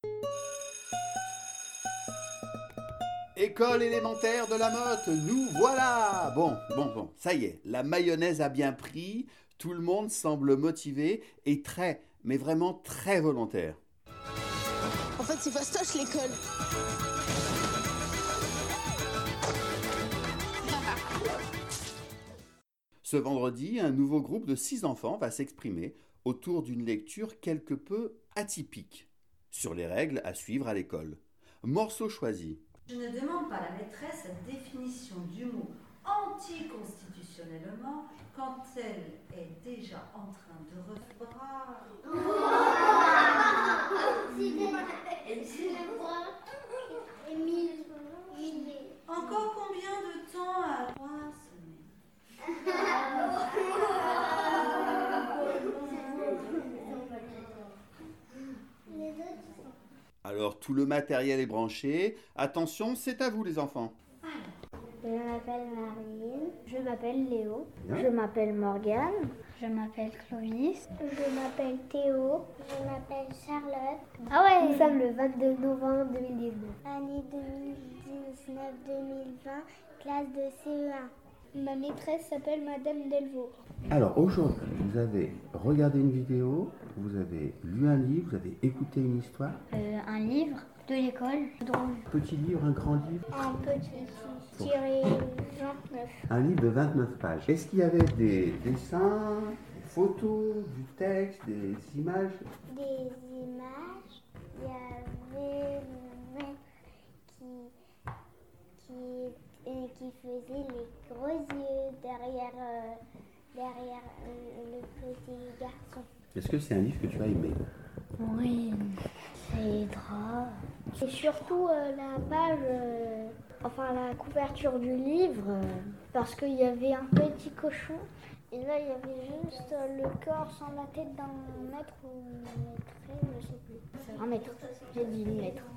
École élémentaire de la Motte, nous voilà. Bon, ça y est, la mayonnaise a bien pris, tout le monde semble motivé et très, mais vraiment très volontaire. En fait, c'est fastoche l'école. Ce vendredi, un nouveau groupe de 6 enfants va s'exprimer autour d'une lecture quelque peu atypique sur les règles à suivre à l'école. Morceau choisi. Je ne demande pas à la maîtresse la définition du mot anticonstitutionnellement quand elle est déjà en train de refaire. Encore combien de temps à 3 semaines? Alors tout le matériel est branché. Attention, c'est à vous les enfants. Je m'appelle Marine. Je m'appelle Léo. Bien. Je m'appelle Morgane. Je m'appelle Clovis. Je m'appelle Théo. Je m'appelle Charlotte. Ah ouais. Nous sommes le 22 novembre 2019. Année 2019-2020, classe de CE1. Ma maîtresse s'appelle Madame Delvaux. Alors aujourd'hui, vous avez regardé une vidéo, vous avez lu un livre, vous avez écouté une histoire. Un livre de l'école. Drôle. Petit livre, un grand livre. Un petit tiré 29. Un livre de 29 pages. Est-ce qu'il y avait des dessins, des photos, du texte, des images? Des images. Il y avait le mec qui faisait les gros yeux derrière le petit garçon. Est-ce que c'est un livre que tu as aimé? Oui, c'est drôle. Et surtout la page, la couverture du livre, parce qu'il y avait un petit cochon. Et là, il y avait juste le corps sans la tête d'un maître ou maîtresse, je sais plus. Un mètre. J'ai dit une mètre.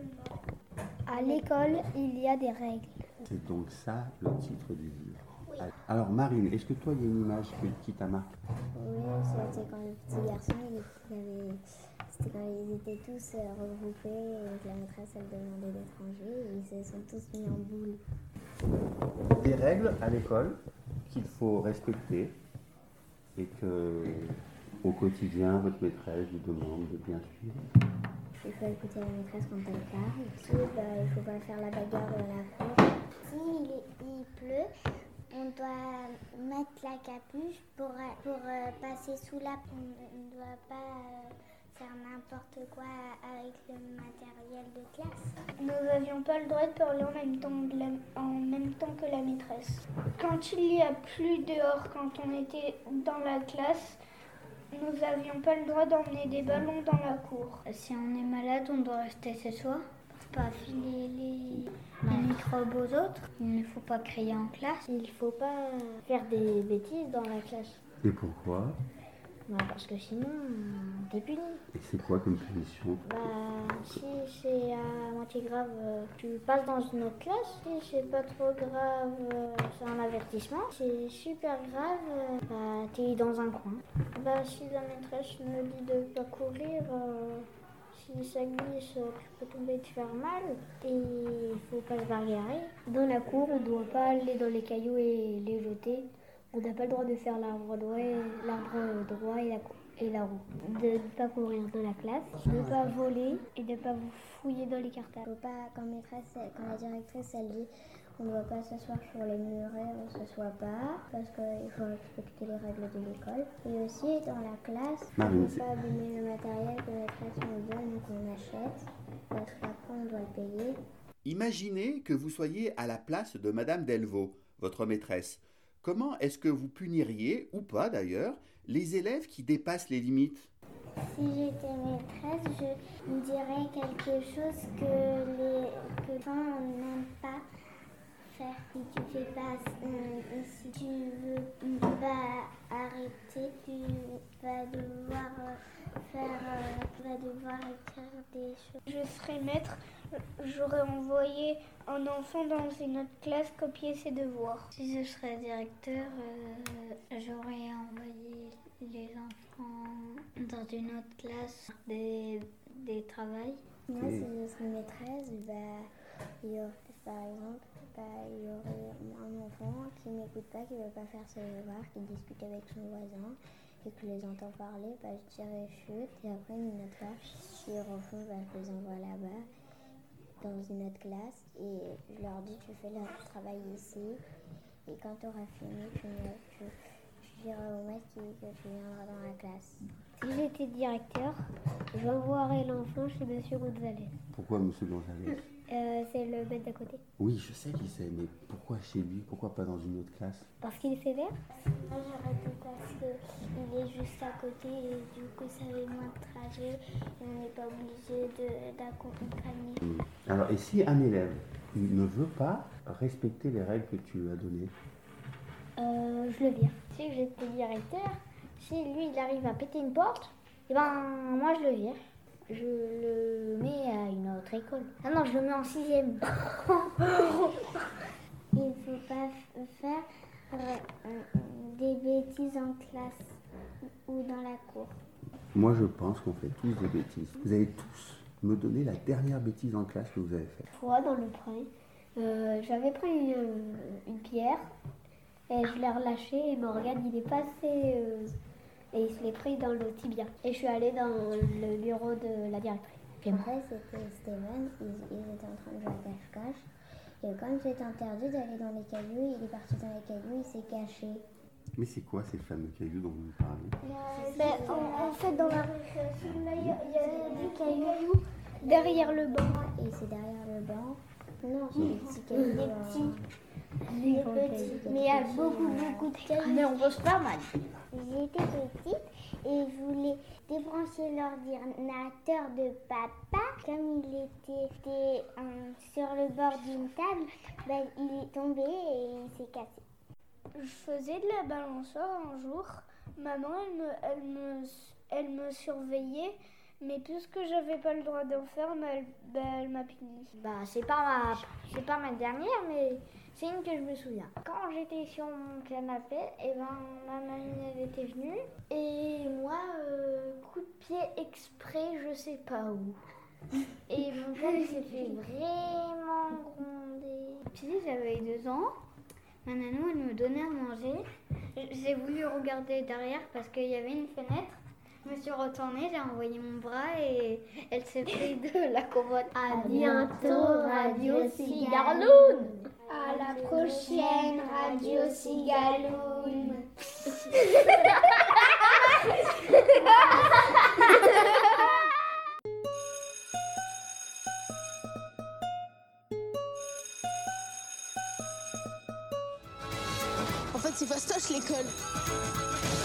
À l'école, il y a des règles. C'est donc ça le titre du livre. Oui. Alors Marine, est-ce que toi il y a une image qui t'a marqué? Oui, c'était quand les petits garçons, c'était quand ils étaient tous regroupés et que la maîtresse elle demandait d'être rangés et ils se sont tous mis en boule. Des règles à l'école qu'il faut respecter et que au quotidien votre maîtresse vous demande de bien suivre. Il faut écouter la maîtresse quand elle parle. Aussi, il ne faut pas faire la bagarre dans la cour. S'il pleut, on doit mettre la capuche pour passer sous la pluie. On ne doit pas faire n'importe quoi avec le matériel de classe. Nous n'avions pas le droit de parler en même temps que la maîtresse. Quand il y a plu dehors, quand on était dans la classe, nous n'avions pas le droit d'emmener des ballons dans la cour. Si on est malade, on doit rester chez soi pour pas filer les microbes aux autres. Il ne faut pas crier en classe. Il ne faut pas faire des bêtises dans la classe. Et pourquoi? Parce que sinon, t'es puni. Et c'est quoi comme punition? Si c'est à moitié grave, tu passes dans une autre classe. Si c'est pas trop grave, c'est un avertissement. Si c'est super grave, t'es dans un coin. Si la maîtresse me dit de pas courir, si ça glisse, tu peux tomber et te faire mal. Et il faut pas se bagarrer. Dans la cour, on doit pas aller dans les cailloux et les jeter. On n'a pas le droit de faire l'arbre droit et la roue. De ne pas courir dans la classe, de ne pas voler et de ne pas vous fouiller dans les cartables. Faut pas, quand la directrice elle dit on ne doit pas s'asseoir sur les murets, on ne s'assoit pas parce qu'il faut respecter les règles de l'école. Et aussi dans la classe, il ne faut pas abîmer le matériel que la classe nous donne ou qu'on achète parce qu'après on doit le payer. Imaginez que vous soyez à la place de Madame Delvaux, votre maîtresse. Comment est-ce que vous puniriez, ou pas d'ailleurs, les élèves qui dépassent les limites? Si j'étais maîtresse, je dirais quelque chose que les gens n'aiment pas faire. Si tu fais pas, si tu veux pas arrêter, tu vas devoir écrire des choses. Je serais maître, j'aurais envoyé un enfant dans une autre classe copier ses devoirs. Si je serais directeur, j'aurais envoyé les enfants dans une autre classe des travaux. Moi, si je serais maîtresse, il y aurait, par exemple, il y aurait un enfant qui m'écoute pas, qui veut pas faire ses devoirs, qui discute avec son voisin et que je les entends parler, je dirais chut. Et après, une autre fois, si au fond, je les envoie là-bas, dans une autre classe, et je leur dis tu fais le travail ici, et quand tu auras fini, tu diras au maître que tu viendras dans la classe. Si j'étais directeur, j'envoierais l'enfant chez Monsieur Gonzalez. Pourquoi Monsieur Gonzalez? C'est le bête d'à côté. Oui, je sais qui c'est, mais pourquoi chez lui? Pourquoi pas dans une autre classe? Parce qu'il est sévère. Moi, j'aurais pu parce qu'il est juste à côté, et du coup, ça fait moins de trajet, et on n'est pas obligé d'accompagner. Alors, et si un élève il ne veut pas respecter les règles que tu lui as données? Je le vire. Si j'étais directeur, si lui il arrive à péter une porte, et moi je le vire. Je le mets à une autre école. Ah non, je le mets en 6e. Il ne faut pas faire des bêtises en classe ou dans la cour. Moi, je pense qu'on fait tous des bêtises. Vous allez tous me donner la dernière bêtise en classe que vous avez faite. Une fois dans le train, j'avais pris une pierre et je l'ai relâchée et Morgane il est passé et il se l'est pris dans le tibia. Et je suis allée dans le bureau de la directrice. Après, c'était Steven, ils étaient en train de jouer à cache-cache. Et comme c'était interdit d'aller dans les cailloux, il est parti dans les cailloux, il s'est caché. Mais c'est quoi ces fameux cailloux dont vous parlez? En fait, dans la récréation, il y a des cailloux Derrière le banc. et c'est derrière le banc. Non, c'est des petits cailloux. Des petits. Mais il y a beaucoup de cailloux. Mais on peut se faire mal. J'étais petite et je voulais débrancher l'ordinateur de papa. Comme il était sur le bord d'une table, il est tombé et il s'est cassé. Je faisais de la balançoire un jour. Maman, elle me surveillait, mais puisque j'avais pas le droit d'en faire, elle m'a puni. C'est pas ma dernière, mais c'est une que je me souviens. Quand j'étais sur mon canapé, ma mamie elle était venue et moi, coup de pied exprès, je sais pas où. Et mon père il s'est fait vraiment gronder. Puis j'avais 2 ans, ma nanou elle me donnait à manger. J'ai voulu regarder derrière parce qu'il y avait une fenêtre. Je me suis retournée, j'ai envoyé mon bras et elle s'est prise de la commode. À bientôt, Radio Cigaloun. À la prochaine, Radio Cigaloun. En fait, c'est fastoche l'école.